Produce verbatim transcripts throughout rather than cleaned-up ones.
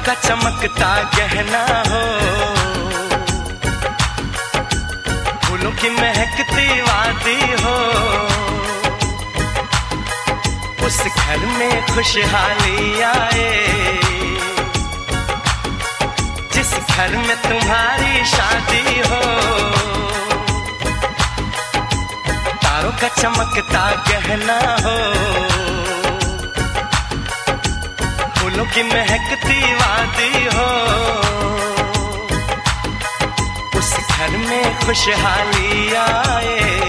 का चमकता गहना हो, फूलों की महकती वादी हो, उस घर में खुशहाली आए जिस घर में तुम्हारी शादी हो। तारों का चमकता गहना हो, फूलों की महकती वादी हो, उस घर में खुशहाली आए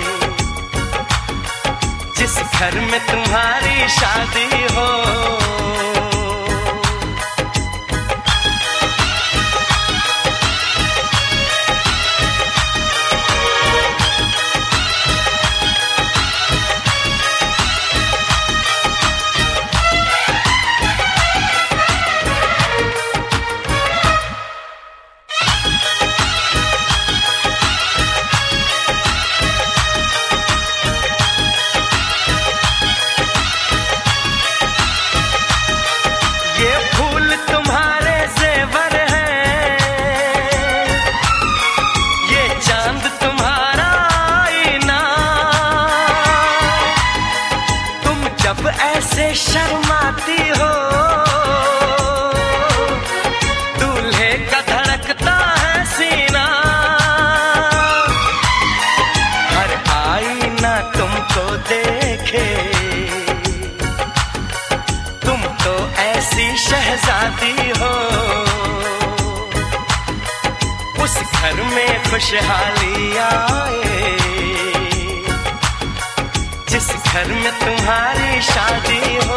जिस घर में तुम्हारी शादी हो। ऐसे शर्माती हो, दूल्हे का धड़कता है सीना, हर आईना तुमको देखे, तुम तो ऐसी शहजादी हो। उस घर में खुशहाली आए जिस घर में तुम्हारी शादी हो।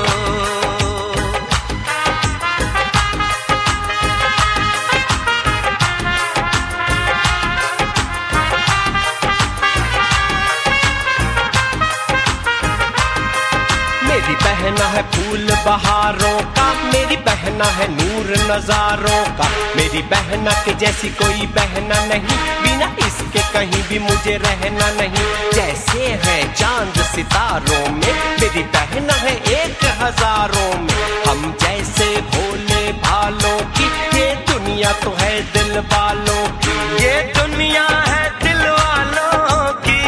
मेरी बहना है फूल बहारों का, मेरी बहना है नूर नजारों का, मेरी बहना के जैसी कोई बहना नहीं, बिना इसके कहीं भी मुझे रहना नहीं। जैसे है चांद सितारों में, मेरी बहना है एक हजारों में, हम जैसे भोले भालों की, ये दुनिया तो है दिल वालों की, ये दुनिया है दिल वालों की,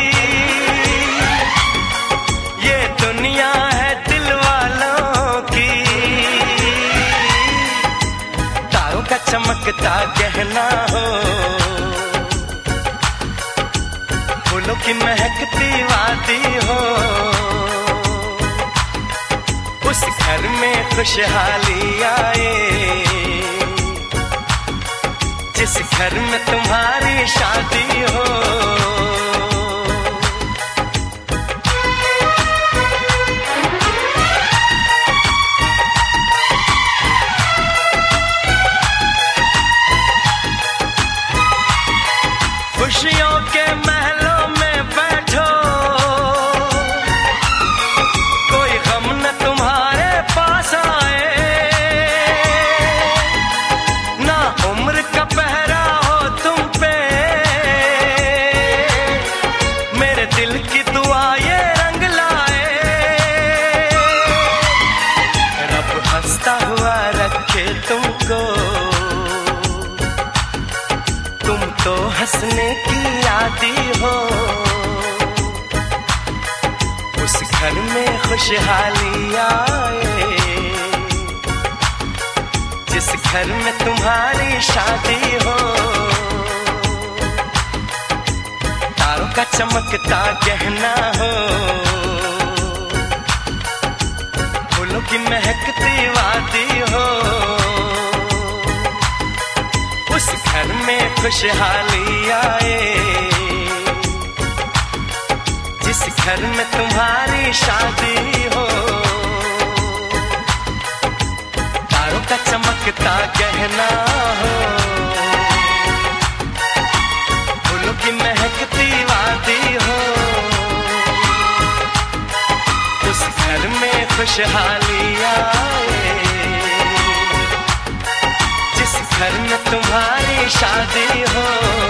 ये दुनिया है दिल वालों की। तारों का चमकता गहना हो, फूलों की महकती वादी हो, उस घर में खुशहाली आए जिस घर में तुम्हारी शादी हो। खुशियों के महलों में बैठो, कोई गम न तुम्हारे पास आए, ना उम्र का पहरा हो तुम पे, मेरे दिल की दुआ ये रंग लाए, रब हंसता हुआ रखे तुमको, तुम तो हंसने की आदी हो। उस घर में खुशहाली आए जिस घर में तुम्हारी शादी हो। तारों का चमकता गहना हो, फूलों की महकती वादी हो, उस घर में खुशहाली आए जिस घर में तुम्हारी शादी हो। तारों का चमकता गहना हो, फूलों की महकती वादी हो, उस घर में खुशहाली आए जिस घर में तुम्हारी शादी हो।